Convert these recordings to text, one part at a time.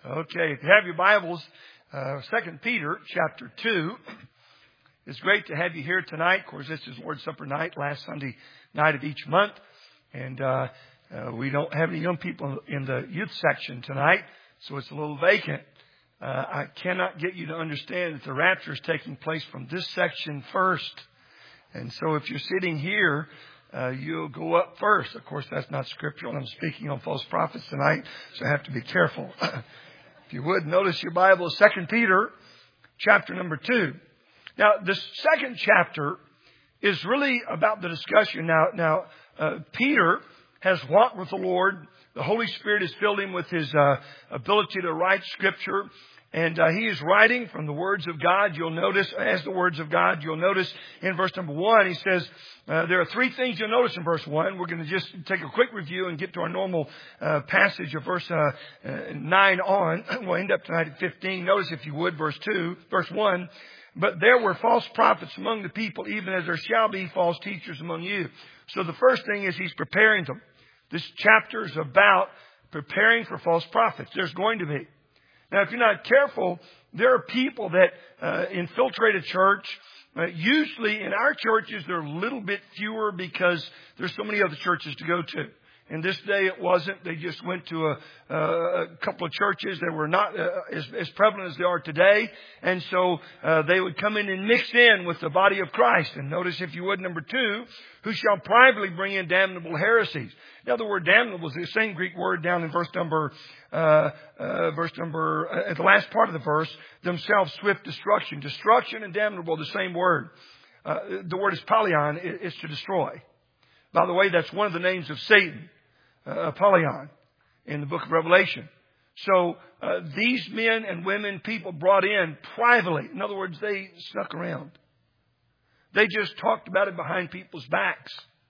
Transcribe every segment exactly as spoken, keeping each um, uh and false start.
Okay, if you have your Bibles, uh, Second Peter chapter two. It's great to have you here tonight. Of course, this is Lord's Supper night, last Sunday night of each month. And uh, uh, we don't have any young people in the youth section tonight, so it's a little vacant. Uh, I cannot get you to understand that the rapture is taking place from this section first. And so if you're sitting here, uh, you'll go up first. Of course, that's not scriptural. I'm speaking on false prophets tonight, so I have to be careful. If you would, notice your Bible, Second Peter, chapter number two. Now, the second chapter is really about the discussion. Now, now uh, Peter has walked with the Lord. The Holy Spirit has filled him with his uh, ability to write Scripture. And uh, he is writing from the words of God. You'll notice, as the words of God, you'll notice in verse number one, he says, uh, there are three things you'll notice in verse one. We're going to just take a quick review and get to our normal uh, passage of verse uh, uh, nine on. We'll end up tonight at fifteen. Notice, if you would, verse two, verse one. But there were false prophets among the people, even as there shall be false teachers among you. So the first thing is he's preparing them. This chapter is about preparing for false prophets. There's going to be. Now, if you're not careful, there are people that uh, infiltrate a church. Uh, usually in our churches, they're a little bit fewer because there's so many other churches to go to. In this day, it wasn't. They just went to a, uh, a couple of churches that were not uh, as, as prevalent as they are today. And so uh, they would come in and mix in with the body of Christ. And notice, if you would, number two, who shall privately bring in damnable heresies. Now, the word damnable is the same Greek word down in verse number, uh, uh, verse number, uh, at the last part of the verse, themselves swift destruction. Destruction and damnable, the same word. Uh, the word is Apollyon, is to destroy. By the way, that's one of the names of Satan, uh, Apollyon, in the book of Revelation. So uh, these men and women, people brought in privately. In other words, they snuck around. They just talked about it behind people's backs.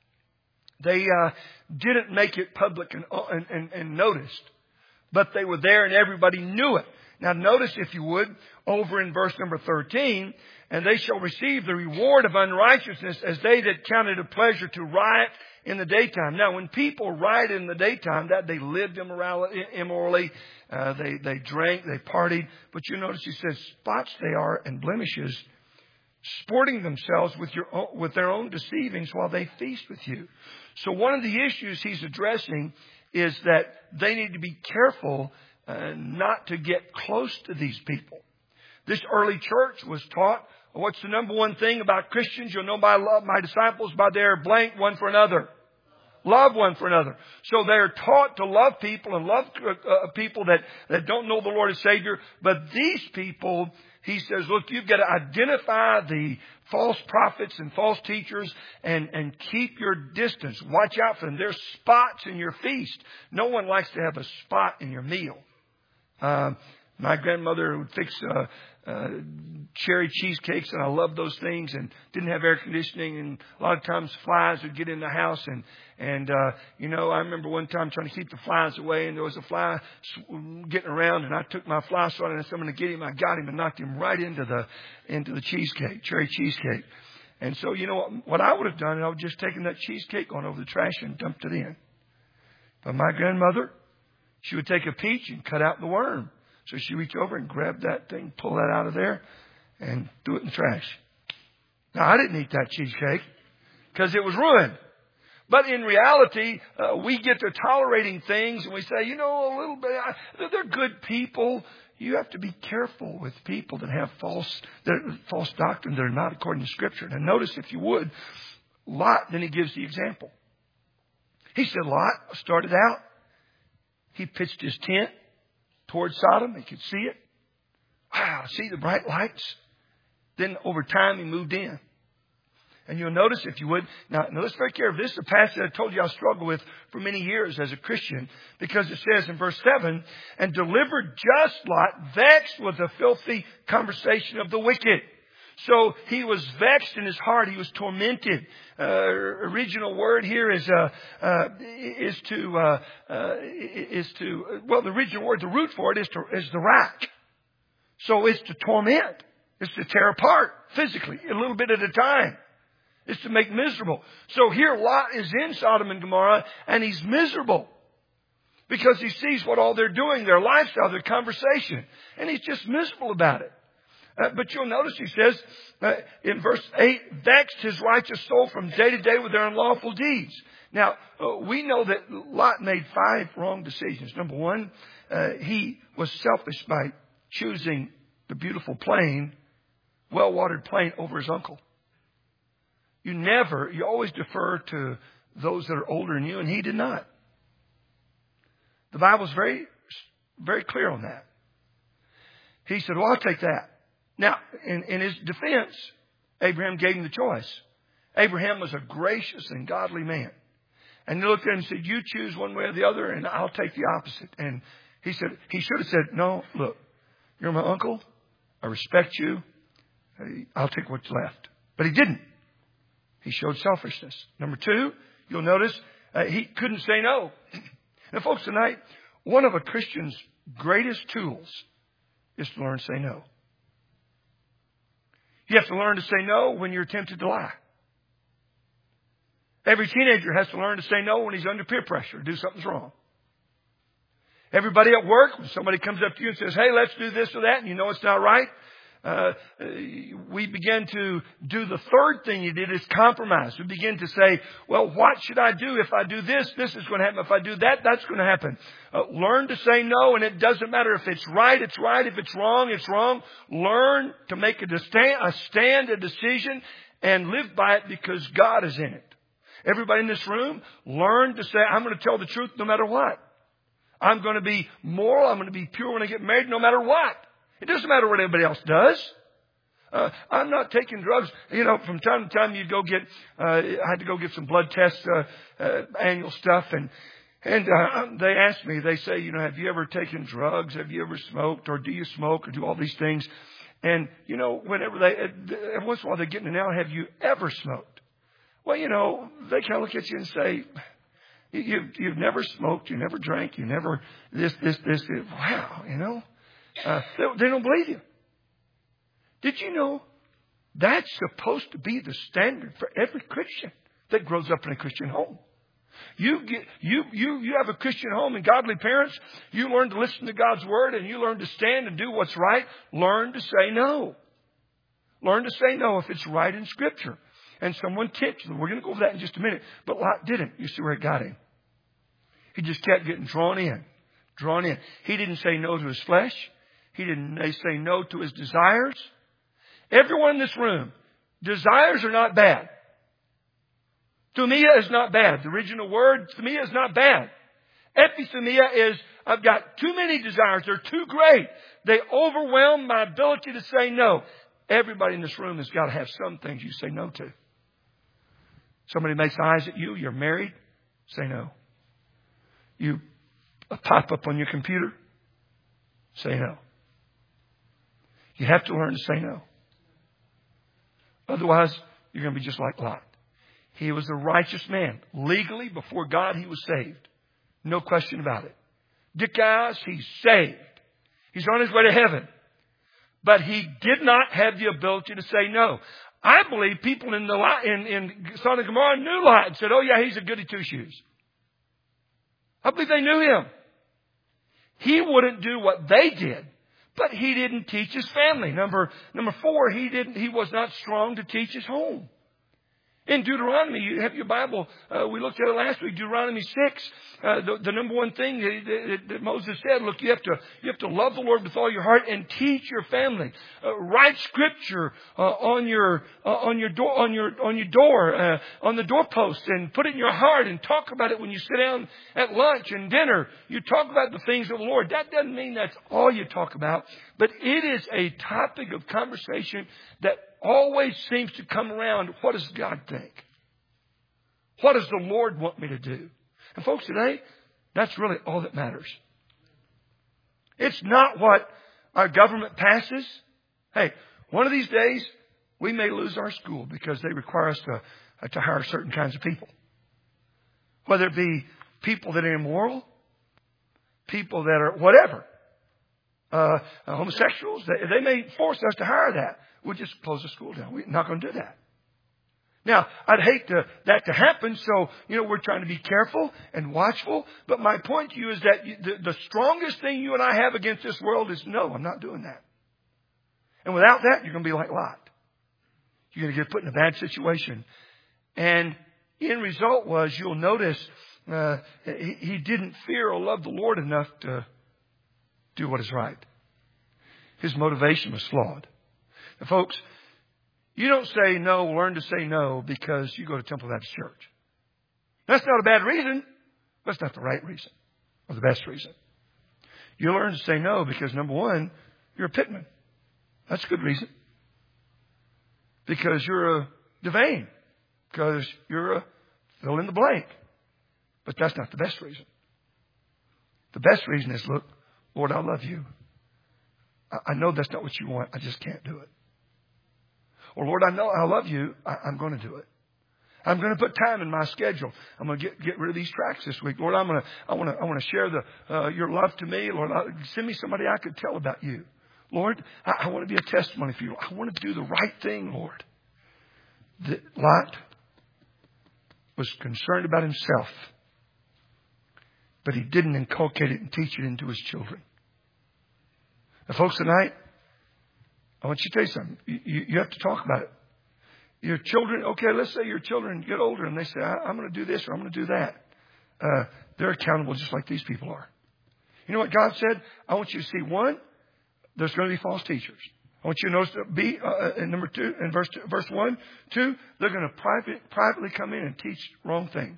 They uh, didn't make it public and, and, and, and noticed, but they were there and everybody knew it. Now notice, if you would, over in verse number thirteen, and they shall receive the reward of unrighteousness as they that counted a pleasure to riot in the daytime. Now, when people riot in the daytime, that they lived immorally, uh, they, they drank, they partied. But you notice he says, spots they are and blemishes, sporting themselves with your own, with their own deceivings while they feast with you. So one of the issues he's addressing is that they need to be careful uh, not to get close to these people. This early church was taught, what's the number one thing about Christians? You'll know my love, my disciples by their blank one for another. Love one for another. So they're taught to love people and love uh, people that, that don't know the Lord as Savior. But these people, he says, look, you've got to identify the false prophets and false teachers and, and keep your distance. Watch out for them. There's spots in your feast. No one likes to have a spot in your meal. Um, my grandmother would fix uh, uh, cherry cheesecakes, and I loved those things, and didn't have air conditioning, and a lot of times flies would get in the house, and and uh, you know, I remember one time trying to keep the flies away, and there was a fly getting around, and I took my fly swatter and I said, I'm going to get him. I got him and knocked him right into the into the cheesecake, cherry cheesecake. And so, you know what, what I would have done, I would have just taken that cheesecake on over the trash and dumped it in. But my grandmother, she would take a peach and cut out the worm. So she reached over and grabbed that thing, pull that out of there, and threw it in the trash. Now, I didn't eat that cheesecake because it was ruined. But in reality, uh, we get to tolerating things and we say, you know, a little bit, I, they're good people. You have to be careful with people that have false, that, false doctrine that are not according to Scripture. And notice, if you would, Lot, then he gives the example. He said, Lot started out. He pitched his tent towards Sodom. He could see it. Wow, see the bright lights. Then over time he moved in. And you'll notice, if you would, now, now let's be very careful. This is a passage I told you I struggled with for many years as a Christian, because it says in verse seven, and delivered just Lot, vexed with the filthy conversation of the wicked. So he was vexed in his heart. He was tormented. Uh, original word here is uh, uh, is to uh, uh, is to well, the original word, the root for it is to is the rack. So it's to torment. It's to tear apart physically, a little bit at a time. It's to make miserable. So here Lot is in Sodom and Gomorrah, and he's miserable. because he sees what all they're doing, their lifestyle, their conversation. And he's just miserable about it. Uh, but you'll notice he says uh, in verse eight, vexed his righteous soul from day to day with their unlawful deeds. Now, uh, we know that Lot made five wrong decisions. Number one, uh, he was selfish by choosing the beautiful plain, well-watered plain over his uncle. You never, you always defer to those that are older than you, and he did not. The Bible's very, very clear on that. He said, well, I'll take that. Now, in, in his defense, Abraham gave him the choice. Abraham was a gracious and godly man. And he looked at him and said, you choose one way or the other, and I'll take the opposite. And he said, he should have said, no, look, you're my uncle. I respect you. I'll take what's left. But he didn't. He showed selfishness. Number two, you'll notice uh, he couldn't say no. Now, folks, tonight, one of a Christian's greatest tools is to learn to say no. You have to learn to say no when you're tempted to lie. Every teenager has to learn to say no when he's under peer pressure, do something's wrong. Everybody at work, when somebody comes up to you and says, hey, let's do this or that, and you know it's not right, uh, we begin to do the third thing you did is compromise. We begin to say, well, what should I do? If I do this, this is going to happen. If I do that, that's going to happen. Uh, learn to say no, and it doesn't matter if it's right, it's right. If it's wrong, it's wrong. Learn to make a stand, a stand, a decision, and live by it because God is in it. Everybody in this room, learn to say, I'm going to tell the truth no matter what. I'm going to be moral. I'm going to be pure when I get married no matter what. It doesn't matter what anybody else does. Uh, I'm not taking drugs. You know, from time to time you go get, uh, I had to go get some blood tests, uh, uh, annual stuff. And, and, uh, they asked me, they say, you know, have you ever taken drugs? Have you ever smoked? Or do you smoke or do all these things? And, you know, whenever they, every once in a while they get in and out, have you ever smoked? Well, you know, they kind of look at you and say, you, you've never smoked, you never drank, you never this, this, this. this. Wow, you know. Uh, they, they don't believe you. Did you know that's supposed to be the standard for every Christian that grows up in a Christian home? You get, you, you, you have a Christian home and godly parents. You learn to listen to God's word and you learn to stand and do what's right. Learn to say no. Learn to say no if it's right in Scripture. And someone tipped you. We're going to go over that in just a minute. But Lot didn't. You see where it got him. He just kept getting drawn in. Drawn in. He didn't say no to his flesh. He didn't say no to his desires. Everyone in this room, desires are not bad. Thumia is not bad. The original word, thumia, is not bad. Epithumia is, I've got too many desires. They're too great. They overwhelm my ability to say no. Everybody in this room has got to have some things you say no to. Somebody makes eyes at you. You're married. Say no. You pop up on your computer. Say no. You have to learn to say no. Otherwise, you're going to be just like Lot. He was a righteous man. Legally, before God, he was saved. No question about it. Dickios, he's saved. He's on his way to heaven. But he did not have the ability to say no. I believe people in the in, in Sodom and Gomorrah knew Lot and said, oh yeah, he's a goody two-shoes. I believe they knew him. He wouldn't do what they did, but he didn't teach his family. Number number four, he didn't. He was not strong to teach his home. In Deuteronomy, you have your Bible. Uh, we looked at it last week. Deuteronomy six. Uh, the, the number one thing that, that, that Moses said: look, you have to you have to love the Lord with all your heart and teach your family. Uh, write Scripture uh, on your uh, on your door on your on your door uh, on the doorpost, and put it in your heart and talk about it when you sit down at lunch and dinner. You talk about the things of the Lord. That doesn't mean that's all you talk about, but it is a topic of conversation that always seems to come around. What does God think? What does the Lord want me to do? And folks, today, that's really all that matters. It's not what our government passes. Hey, one of these days, we may lose our school because they require us to, uh, to hire certain kinds of people. Whether it be people that are immoral, people that are whatever, uh, uh, homosexuals, they, they may force us to hire that. We'll just close the school down. We're not going to do that. Now, I'd hate to, that to happen, so, you know, we're trying to be careful and watchful. But my point to you is that you, the, the strongest thing you and I have against this world is, no, I'm not doing that. And without that, you're going to be like Lot. You're going to get put in a bad situation. And end result was, you'll notice, uh, he, he didn't fear or love the Lord enough to do what is right. His motivation was flawed. Now, folks, you don't say no, learn to say no because you go to Temple Baptist Church. That's not a bad reason. That's not the right reason or the best reason. You learn to say no because, number one, you're a Pittman. That's a good reason. Because you're a Devane. Because you're a fill in the blank. But that's not the best reason. The best reason is, look, Lord, I love you. I know that's not what you want. I just can't do it. Or, Lord, I know I love you. I, I'm going to do it. I'm going to put time in my schedule. I'm going to get, get rid of these tracks this week. Lord, I'm going to, I want to, I want to share the, uh, your love to me. Lord, I, send me somebody I could tell about you. Lord, I, I want to be a testimony for you. I want to do the right thing, Lord. The, Lot was concerned about himself, but he didn't inculcate it and teach it into his children. Now, folks, tonight, I want you to tell you something. You, you, you have to talk about it. Your children, okay, let's say your children get older and they say, I, I'm going to do this or I'm going to do that. Uh, they're accountable just like these people are. You know what God said? I want you to see, one, there's going to be false teachers. I want you to notice, B, uh, in number two, in verse two, verse one, two, they're going to private, privately come in and teach wrong things.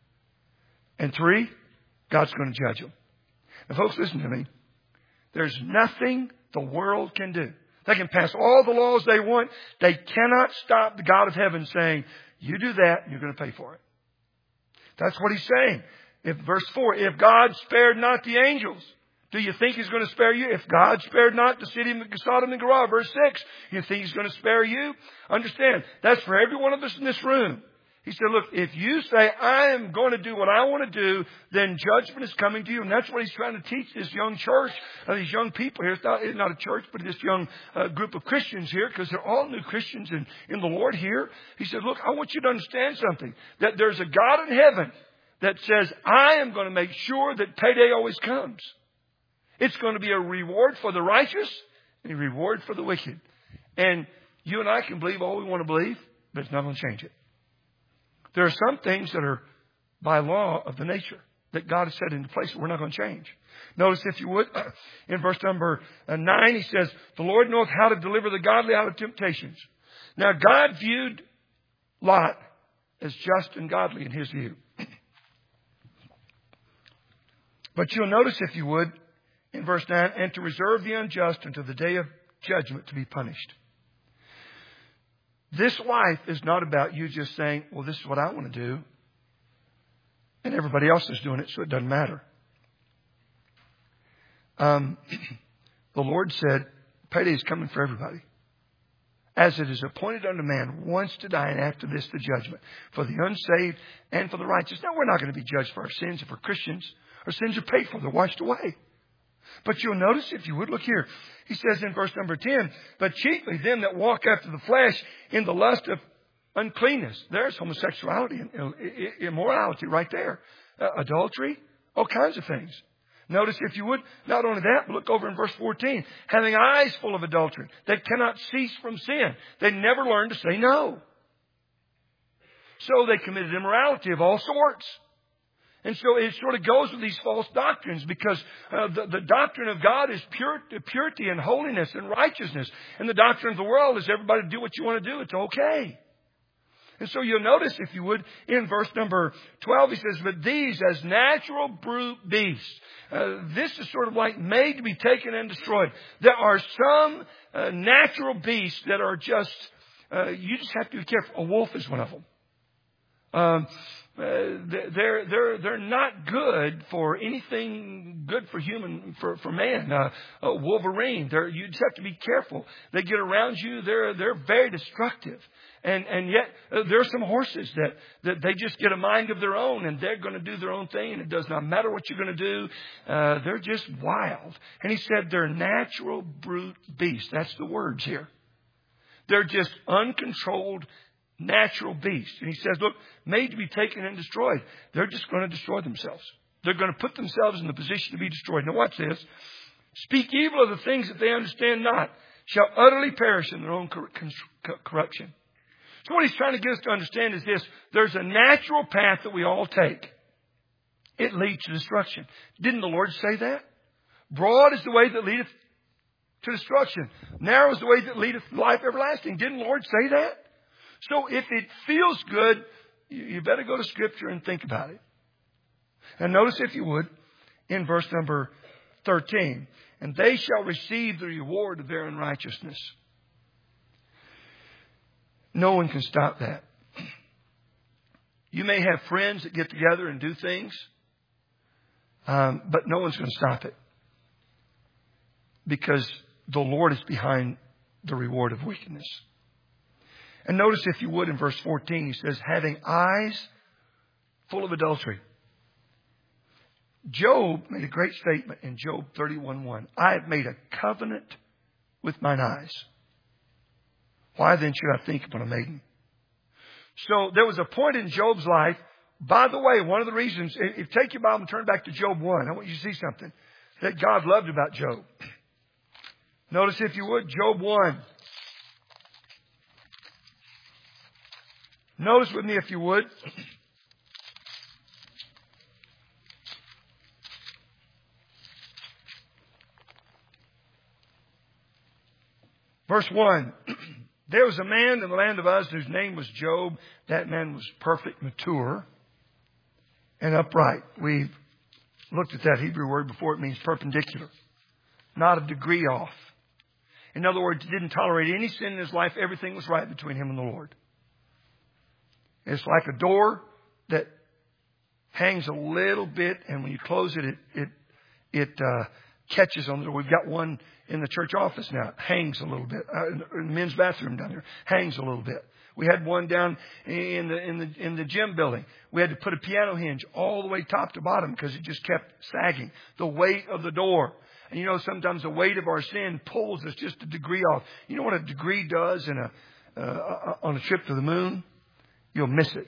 And three, God's going to judge them. And folks, listen to me. There's nothing the world can do. They can pass all the laws they want. They cannot stop the God of heaven saying, you do that and you're going to pay for it. That's what he's saying. If verse four, if God spared not the angels, do you think he's going to spare you? If God spared not the city of Sodom and Gomorrah, verse six, you think he's going to spare you? Understand, that's for every one of us in this room. He said, look, if you say, I am going to do what I want to do, then judgment is coming to you. And that's what he's trying to teach this young church, uh, these young people here. It's not, it's not a church, but this young uh, group of Christians here, because they're all new Christians in, in the Lord here. He said, look, I want you to understand something, that there's a God in heaven that says, I am going to make sure that payday always comes. It's going to be a reward for the righteous and a reward for the wicked. And you and I can believe all we want to believe, but it's not going to change it. There are some things that are by law of the nature that God has set into place that we're not going to change. Notice, if you would, in verse number nine, he says, the Lord knoweth how to deliver the godly out of temptations. Now, God viewed Lot as just and godly in his view. But you'll notice, if you would, in verse nine, and to reserve the unjust until the day of judgment to be punished. This life is not about you just saying, well, this is what I want to do. And everybody else is doing it, so it doesn't matter. Um, the Lord said, payday is coming for everybody. As it is appointed unto man once to die, and after this the judgment. For the unsaved and for the righteous. Now, we're not going to be judged for our sins. If we're Christians, our sins are paid for. They're washed away. But you'll notice, if you would look here, he says in verse number ten, but chiefly them that walk after the flesh in the lust of uncleanness. There's homosexuality and immorality right there. Uh, adultery, all kinds of things. Notice, if you would, not only that, but look over in verse fourteen. Having eyes full of adultery, that cannot cease from sin. They never learn to say no. So they committed immorality of all sorts. And so it sort of goes with these false doctrines, because uh, the, the doctrine of God is pure, purity and holiness and righteousness. And the doctrine of the world is everybody do what you want to do. It's okay. And so you'll notice, if you would, in verse number twelve, he says, but these as natural brute beasts. Uh, this is sort of like made to be taken and destroyed. There are some uh, natural beasts that are just, uh, you just have to be careful. A wolf is one of them. Um, Uh, they're they're they're not good for anything good for human for for man. Uh, uh, Wolverine, they're, you just have to be careful. They get around you. They're they're very destructive, and and yet uh, there are some horses that that they just get a mind of their own, and they're going to do their own thing, and it does not matter what you're going to do. Uh, they're just wild. And he said they're natural brute beasts. That's the words here. They're just uncontrolled, natural beast. And he says, look, made to be taken and destroyed. They're just going to destroy themselves. They're going to put themselves in the position to be destroyed. Now watch this. Speak evil of the things that they understand not, shall utterly perish in their own cor- cor- corruption. So what he's trying to get us to understand is this. There's a natural path that we all take. It leads to destruction. Didn't the Lord say that? Broad is the way that leadeth to destruction. Narrow is the way that leadeth to life everlasting. Didn't the Lord say that? So if it feels good, you better go to Scripture and think about it. And notice, if you would, in verse number thirteen, and they shall receive the reward of their unrighteousness. No one can stop that. You may have friends that get together and do things, um, but no one's going to stop it. Because the Lord is behind the reward of wickedness. And notice, if you would, in verse fourteen, he says, having eyes full of adultery. Job made a great statement in Job thirty-one one. I have made a covenant with mine eyes. Why then should I think upon a maiden? So there was a point in Job's life. By the way, one of the reasons, if you take your Bible and turn back to Job one, I want you to see something that God loved about Job. Notice, if you would, Job one. Notice with me, if you would. Verse one. There was a man in the land of Uz whose name was Job. That man was perfect, mature, and upright. We've looked at that Hebrew word before. It means perpendicular. Not a degree off. In other words, he didn't tolerate any sin in his life. Everything was right between him and the Lord. It's like a door that hangs a little bit, and when you close it, it it, it uh, catches on the door. We've got one in the church office now. It hangs a little bit. Uh, in the men's bathroom down there, hangs a little bit. We had one down in the in the in the gym building. We had to put a piano hinge all the way top to bottom because it just kept sagging. The weight of the door. And you know, sometimes the weight of our sin pulls us just a degree off. You know what a degree does in a uh, on a trip to the moon? You'll miss it.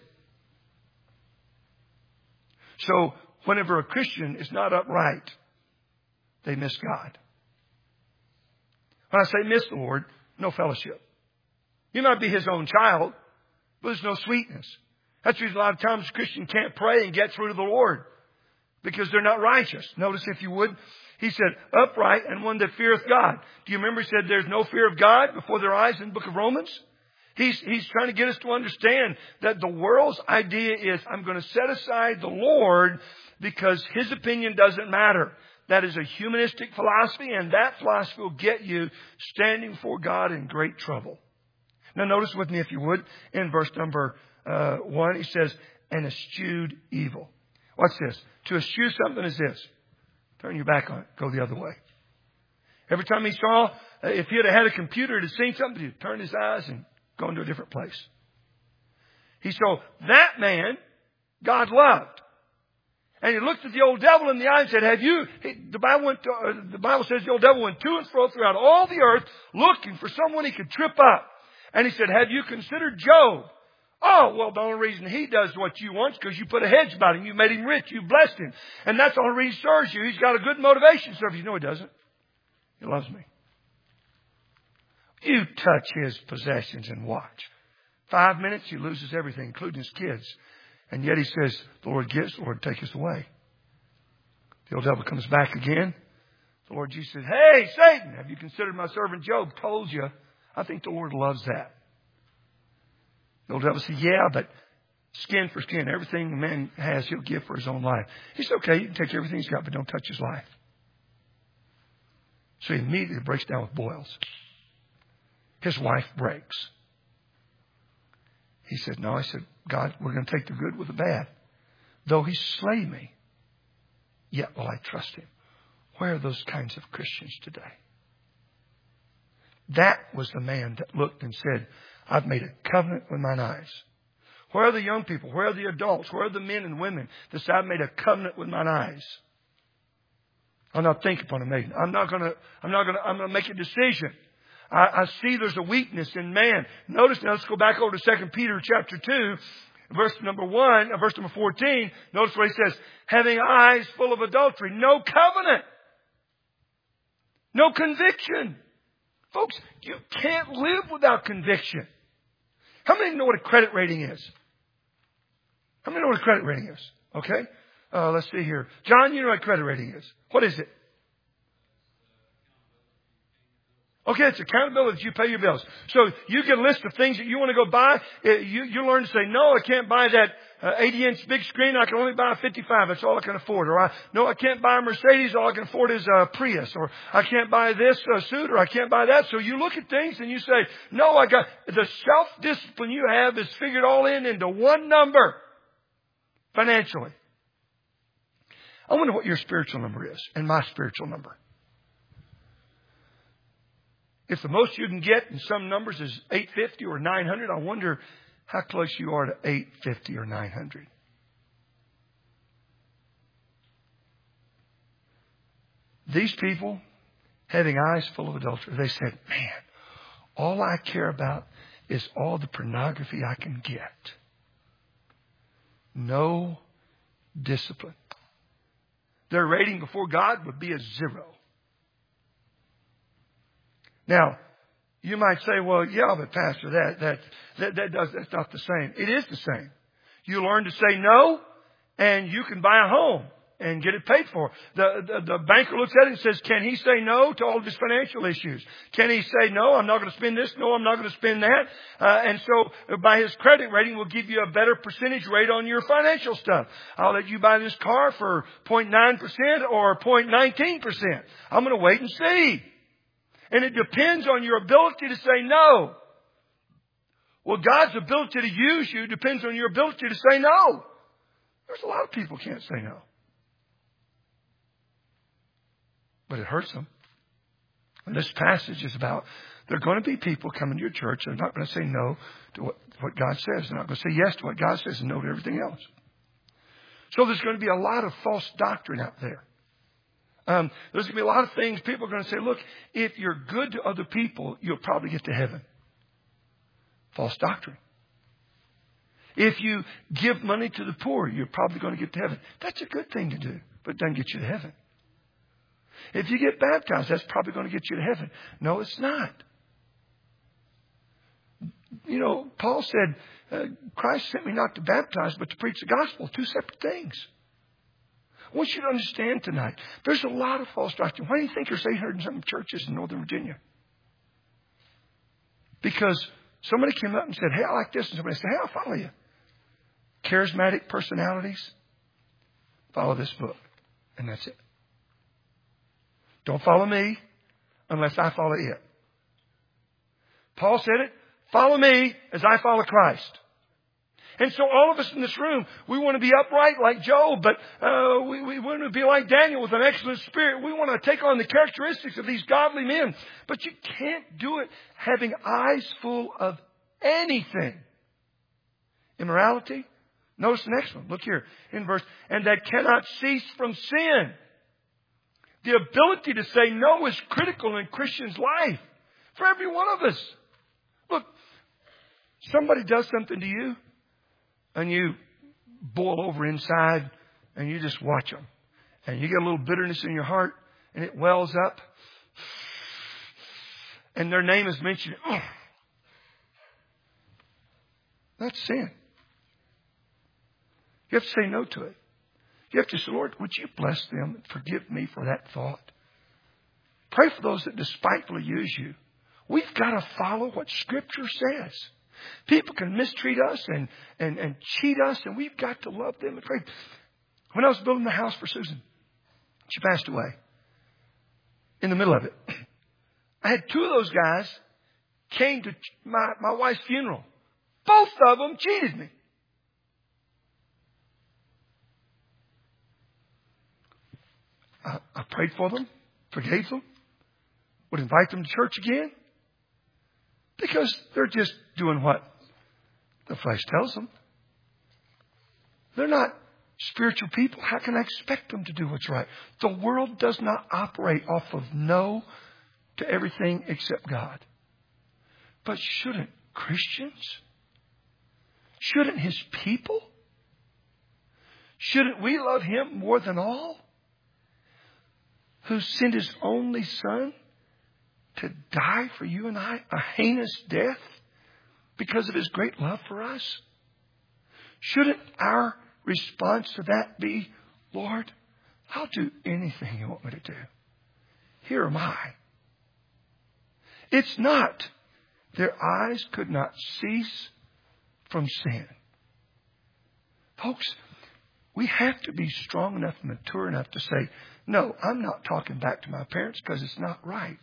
So whenever a Christian is not upright, they miss God. When I say miss the Lord, no fellowship. You might be His own child, but there's no sweetness. That's the reason a lot of times a Christian can't pray and get through to the Lord, because they're not righteous. Notice, if you would, he said, upright and one that feareth God. Do you remember he said there's no fear of God before their eyes in the book of Romans? He's, he's trying to get us to understand that the world's idea is, I'm going to set aside the Lord because His opinion doesn't matter. That is a humanistic philosophy, and that philosophy will get you standing before God in great trouble. Now notice with me, if you would, in verse number uh, one, he says, and eschewed evil. What's this? To eschew something is this. Turn your back on it. Go the other way. Every time he saw, uh, if he had had a computer to see something, he'd turn his eyes and go into a different place. He saw that man God loved. And he looked at the old devil in the eye and said, have you, the Bible, went to, uh, the Bible says the old devil went to and fro throughout all the earth looking for someone he could trip up. And he said, have you considered Job? Oh, well, the only reason he does what you want is because you put a hedge about him. You made him rich. You blessed him. And that's the only reason he serves you. He's got a good motivation to serve you. No, he doesn't. He loves me. You touch his possessions and watch. Five minutes, he loses everything, including his kids. And yet he says, the Lord gives, the Lord takes away. The old devil comes back again. The Lord Jesus says, hey, Satan, have you considered my servant Job? Told you. I think the Lord loves that. The old devil says, yeah, but skin for skin. Everything a man has, he'll give for his own life. He said, okay, you can take everything he's got, but don't touch his life. So he immediately breaks down with boils. His wife breaks. He said, no, I said, God, we're going to take the good with the bad. Though he slay me, yet will I trust him. Where are those kinds of Christians today? That was the man that looked and said, I've made a covenant with mine eyes. Where are the young people? Where are the adults? Where are the men and women that say, I've made a covenant with mine eyes? I'll not think upon a maiden. I'm not going to, I'm not going to, I'm going to make a decision. I, I see there's a weakness in man. Notice now, let's go back over to Second Peter chapter two, verse number one, uh, verse number fourteen. Notice what he says. Having eyes full of adultery, no covenant, no conviction. Folks, you can't live without conviction. How many know what a credit rating is? How many know what a credit rating is? Okay. Uh, let's see here. John, you know what a credit rating is. What is it? Okay, it's accountability that you pay your bills. So you get a list of things that you want to go buy. You, you learn to say, no, I can't buy that uh, eighty inch big screen. I can only buy a fifty-five. That's all I can afford. Or I, no, I can't buy a Mercedes. All I can afford is a Prius. Or I can't buy this uh, suit. Or I can't buy that. So you look at things and you say, no, I got the self-discipline you have is figured all in into one number financially. I wonder what your spiritual number is and my spiritual number. If the most you can get in some numbers is eight fifty or nine hundred, I wonder how close you are to eight fifty or nine hundred. These people, having eyes full of adultery, they said, man, all I care about is all the pornography I can get. No discipline. Their rating before God would be a zero. Now, you might say, well, yeah, but Pastor, that, that, that, that does, that's not the same. It is the same. You learn to say no, and you can buy a home and get it paid for. The, the, the banker looks at it and says, can he say no to all of his financial issues? Can he say, no, I'm not going to spend this. No, I'm not going to spend that. Uh, and so by his credit rating, we'll give you a better percentage rate on your financial stuff. I'll let you buy this car for zero point nine percent or zero point one nine percent. I'm going to wait and see. And it depends on your ability to say no. Well, God's ability to use you depends on your ability to say no. There's a lot of people who can't say no. But it hurts them. And this passage is about, there are going to be people coming to your church that are not going to say no to what, what God says. They're not going to say yes to what God says and no to everything else. So there's going to be a lot of false doctrine out there. Um, there's going to be a lot of things. People are going to say, look, if you're good to other people, you'll probably get to heaven. False doctrine. If you give money to the poor, you're probably going to get to heaven. That's a good thing to do, but it doesn't get you to heaven. If you get baptized, that's probably going to get you to heaven. No, it's not. You know, Paul said, uh, Christ sent me not to baptize, but to preach the gospel. Two separate things. I want you to understand tonight, there's a lot of false doctrine. Why do you think there's eight hundred and something churches in Northern Virginia? Because somebody came up and said, hey, I like this. And somebody said, hey, I'll follow you. Charismatic personalities, follow this book. And that's it. Don't follow me unless I follow it. Paul said it, follow me as I follow Christ. And so all of us in this room, we want to be upright like Job, but uh, we, we want to be like Daniel with an excellent spirit. We want to take on the characteristics of these godly men. But you can't do it having eyes full of anything. Immorality. Notice the next one. Look here in verse. And that cannot cease from sin. The ability to say no is critical in Christian's life. For every one of us. Look, somebody does something to you. And you boil over inside and you just watch them. And you get a little bitterness in your heart and it wells up. And their name is mentioned. Oh, that's sin. You have to say no to it. You have to say, Lord, would you bless them and forgive me for that thought? Pray for those that despitefully use you. We've got to follow what Scripture says. People can mistreat us and, and, and cheat us, and we've got to love them and pray. When I was building the house for Susan, she passed away in the middle of it. I had two of those guys came to my, my wife's funeral. Both of them cheated me. I, I prayed for them, forgave them, would invite them to church again. Because they're just doing what the flesh tells them. They're not spiritual people. How can I expect them to do what's right? The world does not operate off of no to everything except God. But shouldn't Christians? Shouldn't His people? Shouldn't we love Him more than all? Who sent His only Son to die for you and I, a heinous death, because of His great love for us? Shouldn't our response to that be, Lord, I'll do anything You want me to do. Here am I. It's not. Their eyes could not cease from sin. Folks, we have to be strong enough and mature enough to say, no, I'm not talking back to my parents because it's not right.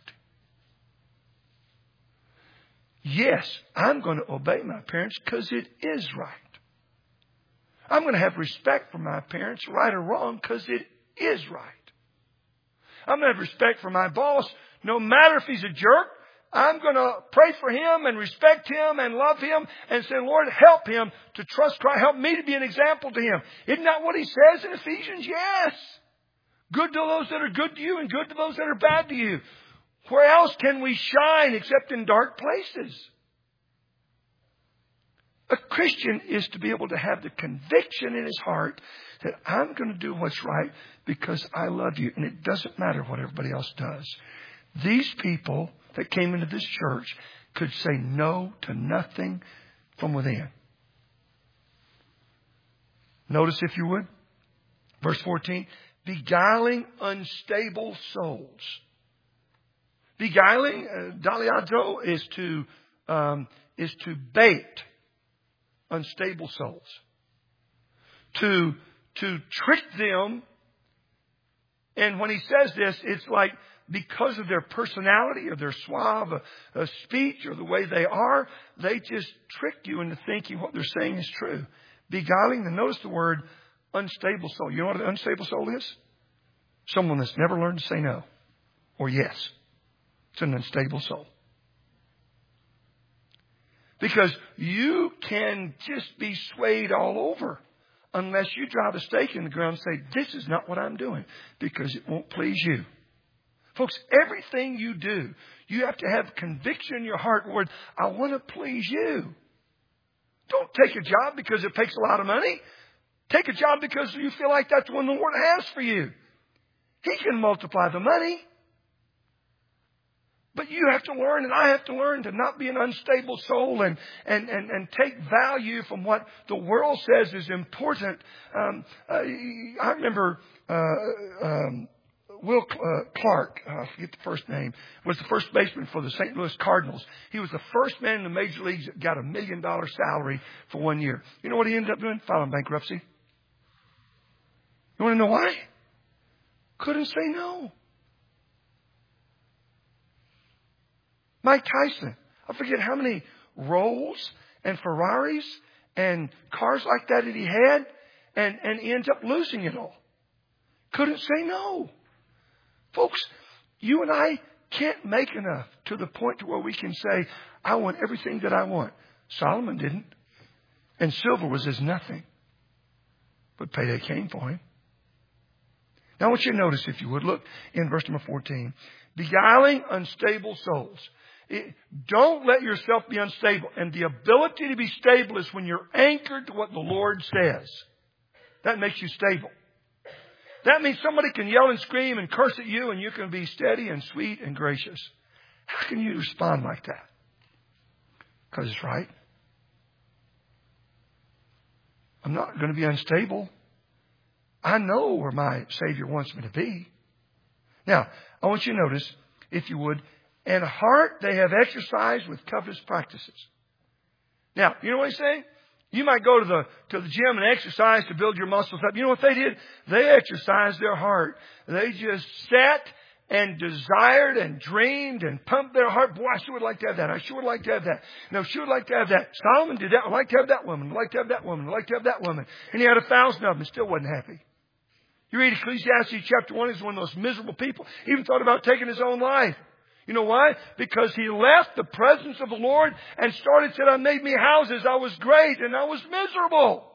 Yes, I'm going to obey my parents because it is right. I'm going to have respect for my parents, right or wrong, because it is right. I'm going to have respect for my boss, no matter if he's a jerk. I'm going to pray for him and respect him and love him and say, Lord, help him to trust Christ. Help me to be an example to him. Isn't that what he says in Ephesians? Yes. Good to those that are good to you and good to those that are bad to you. Where else can we shine except in dark places? A Christian is to be able to have the conviction in his heart that I'm going to do what's right because I love you. And it doesn't matter what everybody else does. These people that came into this church could say no to nothing from within. Notice, if you would, verse fourteen, beguiling unstable souls. Beguiling, uh, daliazo, is to um, is to bait unstable souls, to to trick them. And when he says this, it's like, because of their personality or their suave uh, uh, speech or the way they are, they just trick you into thinking what they're saying is true. Beguiling, and notice the word unstable soul. You know what an unstable soul is? Someone that's never learned to say no or yes. It's an unstable soul. Because you can just be swayed all over unless you drive a stake in the ground and say, this is not what I'm doing, because it won't please you. Folks, everything you do, you have to have conviction in your heart, Lord, I want to please you. Don't take a job because it takes a lot of money. Take a job because you feel like that's what the Lord has for you. He can multiply the money. But you have to learn, and I have to learn, to not be an unstable soul and, and, and, and take value from what the world says is important. Um, uh, I remember uh, um, Will uh, Clark, uh, I forget the first name, was the first baseman for the Saint Louis Cardinals. He was the first man in the major leagues that got a million dollar salary for one year. You know what he ended up doing? Filing bankruptcy. You want to know why? Couldn't say no. Mike Tyson, I forget how many Rolls and Ferraris and cars like that that he had, and, and he ends up losing it all. Couldn't say no. Folks, you and I can't make enough to the point to where we can say, I want everything that I want. Solomon didn't. And silver was as nothing. But payday came for him. Now I want you to notice, if you would, look in verse number fourteen. Beguiling unstable souls. It, don't let yourself be unstable. And the ability to be stable is when you're anchored to what the Lord says. That makes you stable. That means somebody can yell and scream and curse at you, and you can be steady and sweet and gracious. How can you respond like that? Because it's right. I'm not going to be unstable. I know where my Savior wants me to be. Now, I want you to notice, if you would, and heart they have exercised with covetous practices. Now, you know what he's saying? You might go to the to the gym and exercise to build your muscles up. You know what they did? They exercised their heart. They just sat and desired and dreamed and pumped their heart. Boy, I sure would like to have that. I sure would like to have that. No, sure would like to have that. Solomon did that. I'd like to have that woman. I'd like to have that woman. I'd like to have that woman. And he had a thousand of them and still wasn't happy. You read Ecclesiastes chapter one, he's one of those miserable people. He even thought about taking his own life. You know why? Because he left the presence of the Lord and started, said, I made me houses. I was great and I was miserable.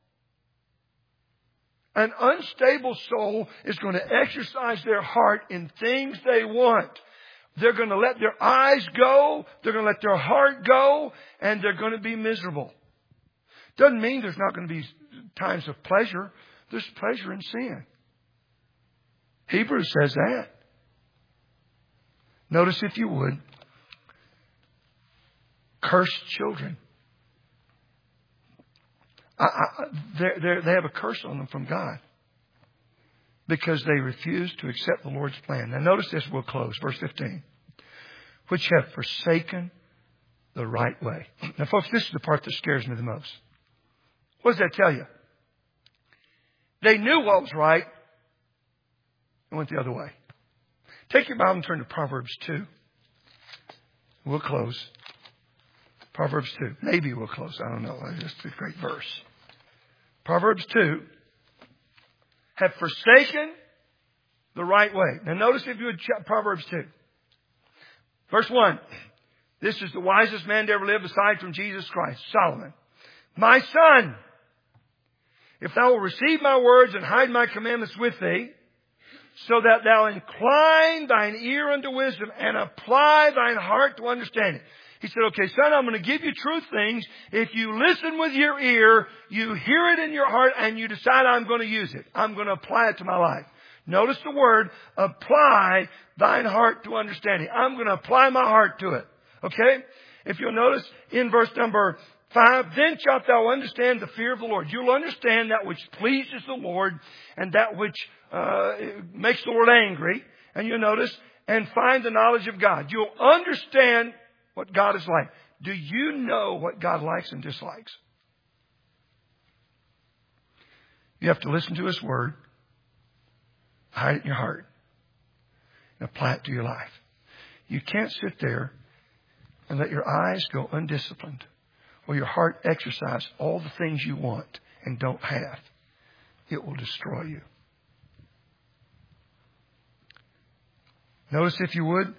An unstable soul is going to exercise their heart in things they want. They're going to let their eyes go. They're going to let their heart go. And they're going to be miserable. Doesn't mean there's not going to be times of pleasure. There's pleasure in sin. Hebrews says that. Notice, if you would, cursed children. I, I, they're, they're, they have a curse on them from God because they refuse to accept the Lord's plan. Now notice this, we'll close. Verse fifteen. Which have forsaken the right way. Now folks, this is the part that scares me the most. What does that tell you? They knew what was right and went the other way. Take your Bible and turn to Proverbs two. We'll close. Proverbs two. Maybe we'll close. I don't know. It's a great verse. Proverbs two. Have forsaken the right way. Now notice, if you would, Proverbs two. Verse one. This is the wisest man to ever live aside from Jesus Christ. Solomon. My son, if thou wilt receive my words and hide my commandments with thee, so that thou incline thine ear unto wisdom and apply thine heart to understanding. He said, okay, son, I'm going to give you truth things. If you listen with your ear, you hear it in your heart, and you decide, I'm going to use it. I'm going to apply it to my life. Notice the word, apply thine heart to understanding. I'm going to apply my heart to it. Okay? If you'll notice in verse number five, then shalt thou understand the fear of the Lord. You'll understand that which pleases the Lord and that which uh, makes the Lord angry. And you'll notice, and find the knowledge of God. You'll understand what God is like. Do you know what God likes and dislikes? You have to listen to His Word, hide it in your heart, and apply it to your life. You can't sit there and let your eyes go undisciplined, or your heart exercise all the things you want and don't have. It will destroy you. Notice, if you would,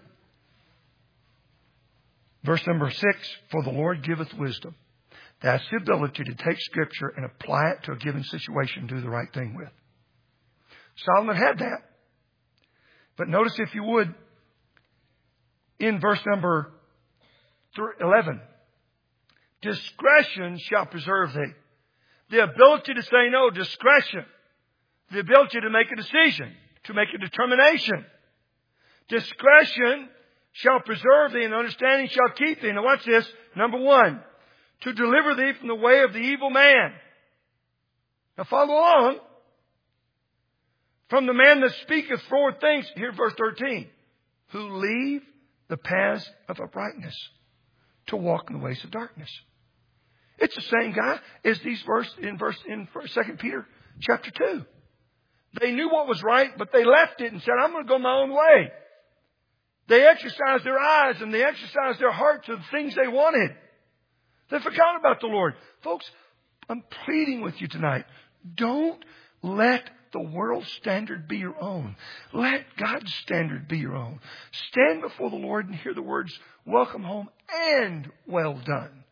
verse number six, for the Lord giveth wisdom. That's the ability to take Scripture and apply it to a given situation and do the right thing with. Solomon had that. But notice, if you would, in verse number eleven, discretion shall preserve thee. The ability to say no, discretion. The ability to make a decision, to make a determination. Discretion shall preserve thee, and understanding shall keep thee. Now watch this. Number one, to deliver thee from the way of the evil man. Now follow along. From the man that speaketh forward things. Here, verse thirteen. Who leave the paths of uprightness to walk in the ways of darkness. It's the same guy as these verse in verse in Second Peter chapter two. They knew what was right, but they left it and said, I'm going to go my own way. They exercised their eyes and they exercised their heart to the things they wanted. They forgot about the Lord. Folks, I'm pleading with you tonight. Don't let the world's standard be your own. Let God's standard be your own. Stand before the Lord and hear the words, welcome home and well done.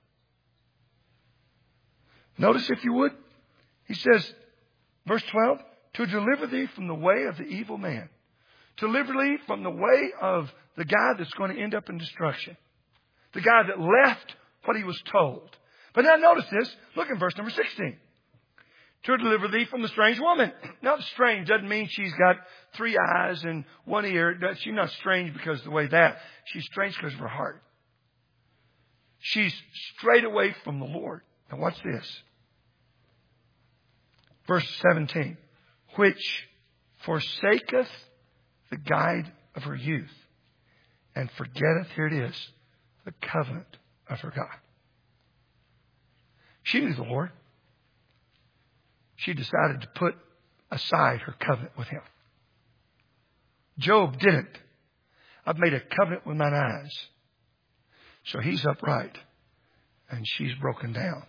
Notice, if you would, he says, verse twelve, to deliver thee from the way of the evil man. To deliver thee from the way of the guy that's going to end up in destruction. The guy that left what he was told. But now notice this. Look in verse number sixteen. To deliver thee from the strange woman. Now, strange doesn't mean she's got three eyes and one ear. She's not strange because of the way that. She's strange because of her heart. She's strayed away from the Lord. Now watch this. Verse seventeen. Which forsaketh the guide of her youth, and forgetteth, here it is, the covenant of her God. She knew the Lord. She decided to put aside her covenant with Him. Job didn't. I've made a covenant with mine eyes. So he's upright, and she's broken down.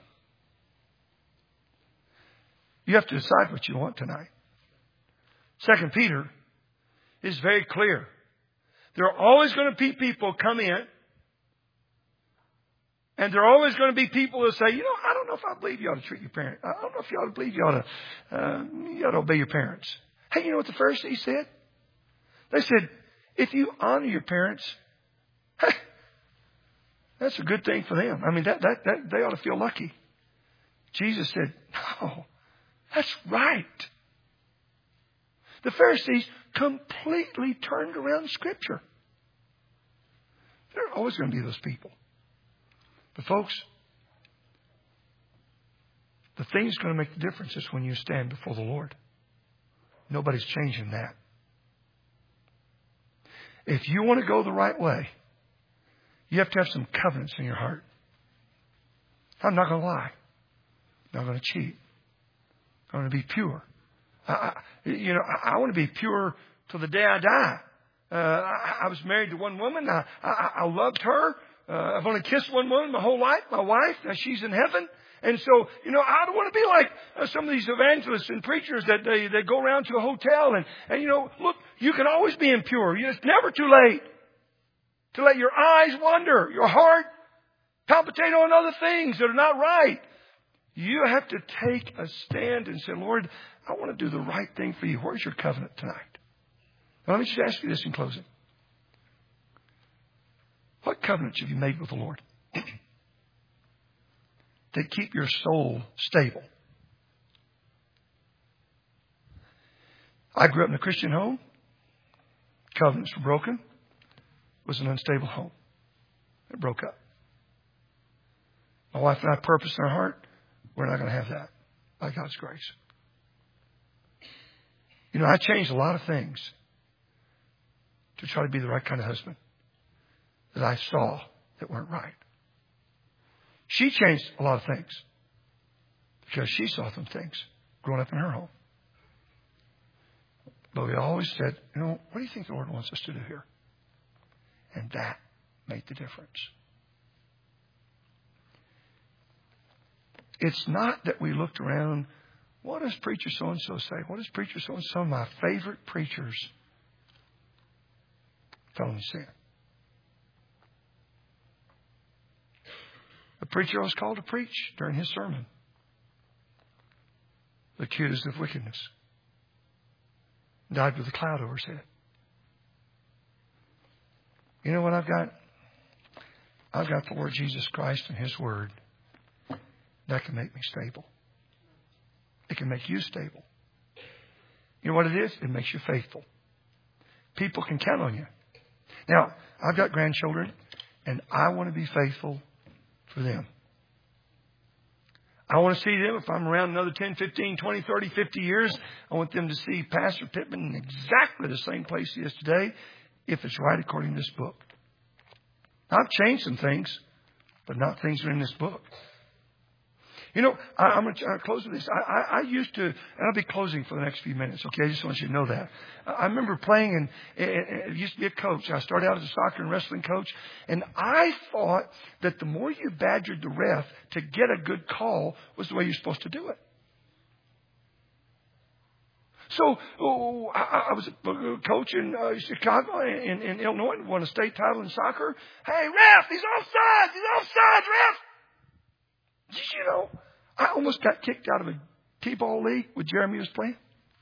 You have to decide what you want tonight. Second Peter is very clear. There are always going to be people come in, and there are always going to be people who say, you know, I don't know if I believe you ought to treat your parents. I don't know if you ought to believe you ought to, uh, you ought to obey your parents. Hey, you know what the Pharisees said? They said, if you honor your parents, Hey, that's a good thing for them. I mean, that, that, that they ought to feel lucky. Jesus said, no, that's right. The Pharisees completely turned around Scripture. There are always going to be those people. But folks, the thing that's going to make the difference is when you stand before the Lord. Nobody's changing that. If you want to go the right way, you have to have some covenants in your heart. I'm not going to lie. I'm not going to cheat. I'm going to be pure. I, I, you know, I, I want to be pure till the day I die. Uh, I, I was married to one woman. I, I, I loved her. Uh, I've only kissed one woman my whole life, my wife. Now she's in heaven. And so, you know, I don't want to be like uh, some of these evangelists and preachers that they, they go around to a hotel and, and, you know, look, you can always be impure. It's never too late to let your eyes wander, your heart palpitate on other things that are not right. You have to take a stand and say, Lord, I want to do the right thing for you. Where's your covenant tonight? Now, let me just ask you this in closing. What covenants have you made with the Lord that keep your soul stable? I grew up in a Christian home. Covenants were broken. It was an unstable home. It broke up. My wife and I purposed in our heart, we're not going to have that by God's grace. You know, I changed a lot of things to try to be the right kind of husband that I saw that weren't right. She changed a lot of things because she saw some things growing up in her home. But we always said, you know, what do you think the Lord wants us to do here? And that made the difference. It's not that we looked around, what does preacher so-and-so say? What does preacher so-and-so? Some of my favorite preachers fell in sin. The preacher was called to preach during his sermon, accused of wickedness, died with a cloud over his head. You know what I've got? I've got the Lord Jesus Christ and His Word. That can make me stable. It can make you stable. You know what it is? It makes you faithful. People can count on you. Now, I've got grandchildren, and I want to be faithful for them. I want to see them, if I'm around another ten, fifteen, twenty, thirty, fifty years, I want them to see Pastor Pittman in exactly the same place he is today, if it's right according to this book. I've changed some things, but not things that are in this book. You know, I, I'm going to close with this. I, I, I used to, and I'll be closing for the next few minutes, okay? I just want you to know that. I remember playing, and it used to be a coach. I started out as a soccer and wrestling coach, and I thought that the more you badgered the ref to get a good call was the way you're supposed to do it. So oh, I, I was a coach in uh, Chicago, in, in Illinois, and won a state title in soccer. Hey, ref, he's offside. He's offside, ref. Did you know, I almost got kicked out of a T-ball league when Jeremy was playing.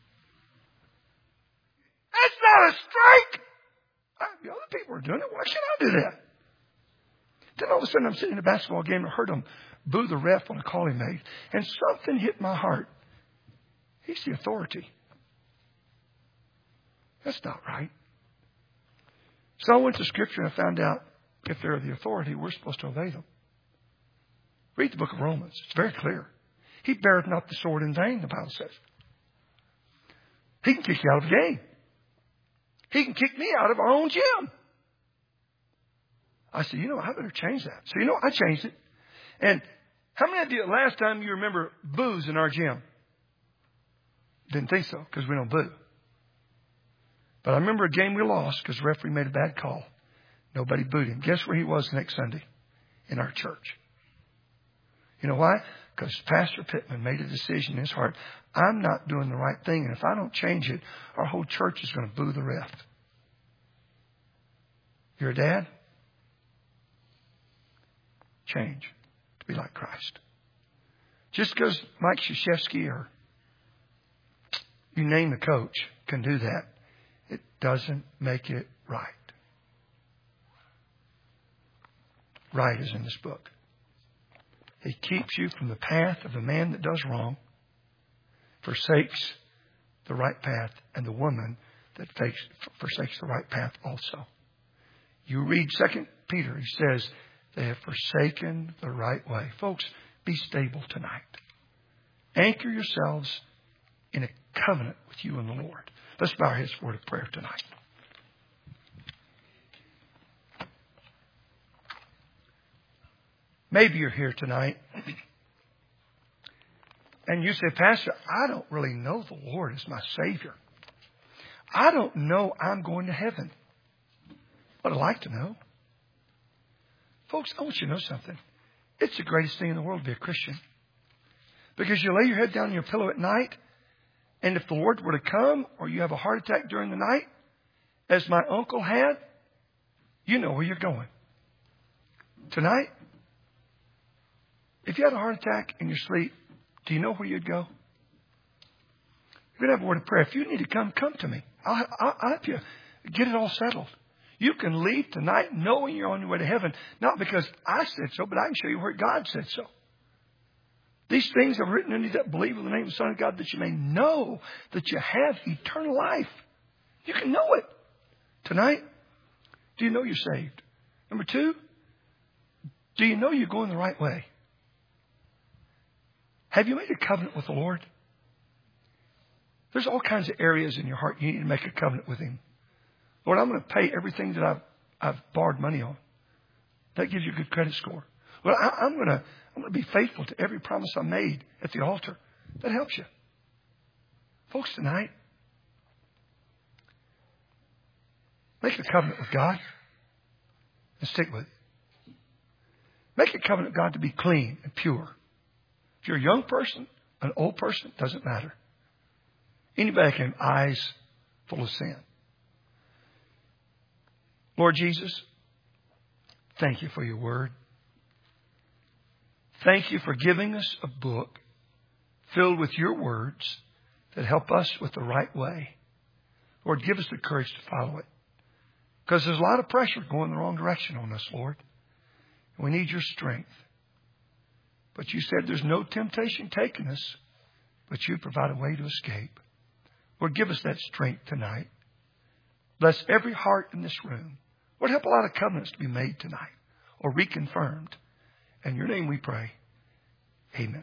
That's not a strike. I, the other people are doing it. Why should I do that? Then all of a sudden I'm sitting in a basketball game and I heard them boo the ref on a call he made. And something hit my heart. He's the authority. That's not right. So I went to Scripture and I found out if they're the authority, we're supposed to obey them. Read the book of Romans. It's very clear. He beareth not the sword in vain, the Bible says. He can kick you out of the game. He can kick me out of our own gym. I said, you know, I better change that. So, you know, I changed it. And how many of you, last time you remember boos in our gym? Didn't think so, because we don't boo. But I remember a game we lost because the referee made a bad call. Nobody booed him. Guess where he was next Sunday? In our church. You know why? Because Pastor Pittman made a decision in his heart. I'm not doing the right thing. And if I don't change it, our whole church is going to boo the ref. You're a dad? Change to be like Christ. Just because Mike Krzyzewski or you name the coach can do that, it doesn't make it right. right is in this book. He keeps you from the path of the man that does wrong, forsakes the right path, and the woman that forsakes the right path also. You read Second Peter, he says, they have forsaken the right way. Folks, be stable tonight. Anchor yourselves in a covenant with you and the Lord. Let's bow our heads for a word of prayer tonight. Maybe you're here tonight and you say, Pastor, I don't really know the Lord as my Savior. I don't know I'm going to heaven. But I'd like to know. Folks, I want you to know something. It's the greatest thing in the world to be a Christian. Because you lay your head down on your pillow at night, and if the Lord were to come, or you have a heart attack during the night, as my uncle had, you know where you're going. Tonight, if you had a heart attack in your sleep, do you know where you'd go? You're going to have a word of prayer. If you need to come, come to me. I'll, I'll, I'll help you get it all settled. You can leave tonight knowing you're on your way to heaven, not because I said so, but I can show you where God said so. These things are written in you that believe in the name of the Son of God, that you may know that you have eternal life. You can know it. Tonight, do you know you're saved? Number two, do you know you're going the right way? Have you made a covenant with the Lord? There's all kinds of areas in your heart you need to make a covenant with Him. Lord, I'm going to pay everything that I've, I've borrowed money on. That gives you a good credit score. Well, I, I'm going to I'm going to be faithful to every promise I made at the altar. That helps you. Folks, tonight, make a covenant with God and stick with it. Make a covenant with God to be clean and pure. If you're a young person, an old person, doesn't matter. Anybody can have eyes full of sin. Lord Jesus, thank you for your word. Thank you for giving us a book filled with your words that help us with the right way. Lord, give us the courage to follow it. Because there's a lot of pressure going the wrong direction on us, Lord. We need your strength. But you said there's no temptation taking us, but you provide a way to escape. Lord, give us that strength tonight. Bless every heart in this room. Lord, help a lot of covenants to be made tonight or reconfirmed. In your name we pray. Amen.